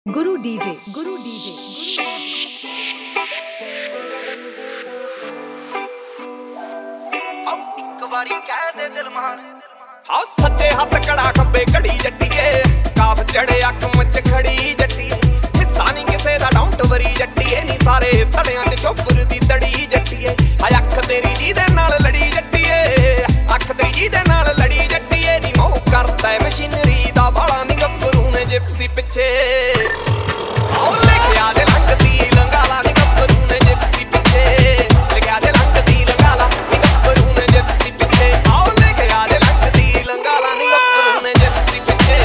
गुरु DJ गुरु DJ एक बारी कह दे दिल मार हाँ सच्चे हाथ कड़ा खब्बे कड़ी जट्टीए काफ चढ़े अख मच खड़ी जट्टीए हिस्सा नहीं किसे दा डोंट वरी जट्टीए नी सारे तड़ियां च चोपर दी तड़ी जट्टीए हाय अख तेरी जी दे नाल लड़ी जट्टीए अख तेरी जी दे नाल लड़ी जट्टीए नी मोह करदा है मशीनरी दा बाला नी गब्बरू ने जिप्सी पिछे आओ लेके आ दे लगदी लंगाला नी गब्बरू ने जिप्सी पिछे लेके आ दे लगदी लंगाला नी गब्बरू ने जिप्सी पिछे आओ लेके आ दे लगदी लंगाला नी गब्बरू ने जिप्सी पिछे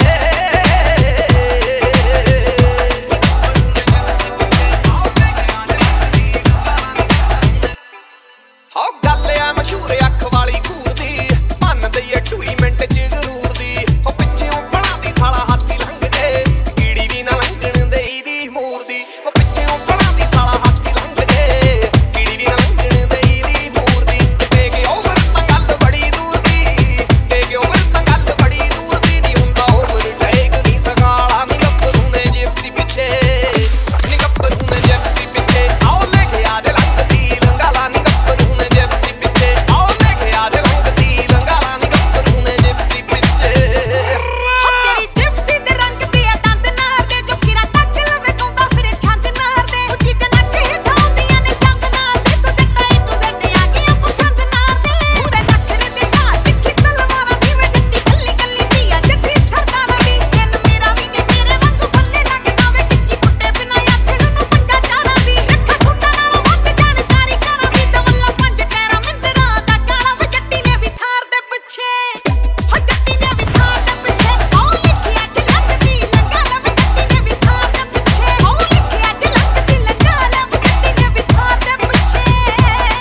हो गल आ मशहूर अख वाली घूर दी मन दईए 2 मिनट च जरूर दी हो पिछे बड़ा दी साला हाथी लंघ जे कीड़ी भी ना लंघण देई दी मूर दी हो पिछे बड़ा दी साला हाथी लंघ जे कीड़ी भी ना लंघण देई दी मूर दी टेक ओवर तां गल बड़ी दूर दी टेक ओवर तां गल बड़ी दूर दी नी हुंदा ओवर टेक नी सगाला नी गब्बरू ने जिप्सी पिछे नी गब्बरू ने जिप्सी पिछे आओ लेके आ दे लगदी लंगाला नी गब्बरू ने जिप्सी पिछे आओ लेके आ दे लगदी लंगाला नी गब्बरू ने जिप्सी पिछे तेरी जिप्सी दे रंग दी दंद नार दे जो खीरा तक लवे कौंदा फिर छंद नार दे ओ चीज़ नक्के ढाउंदियां ने चंद नार दे तू जट्टा तू जट्टे आ गया पसंद नार दे पूरे नखरे दे यार तिखी तलवारां दी वे डट्टी गल्ली गल्ली दिया जट्टी सरदारां दी जन मेरा भी ने तेरे वांगू बन्ने लगदा वे किच्ची पुट्टे बिना याथड़ नूं पंजा चारां दी रखा सुट्टा नालों वध जानकारी करां दी दवल्ला पंज टैरा मिंदरा दा काला वे जट्टी ने भी थार दे पिछे हो जट्टी ने भी थार दे पिछे ओ लिखिया च लगदी लंगाला वे जट्टी ने भी थार दे पिछे ओ लिखिया च लगदी लंगाला वे जट्टी ने भी थार दे पिछे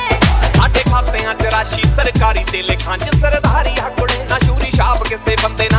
ਸਾਡੇ ਖਾਤਿਆਂ 'ਚ ਰਾਸ਼ੀ ਸਰਕਾਰੀ ਤੇ ਲਿਖਾਂ 'ਚ ਸਰਦਾਰੀ ਆ ਕੁੜੇ ਨਾ ਸ਼ੂਰੀ ਛਾਪ ਕਿਸੇ ਬੰਦੇ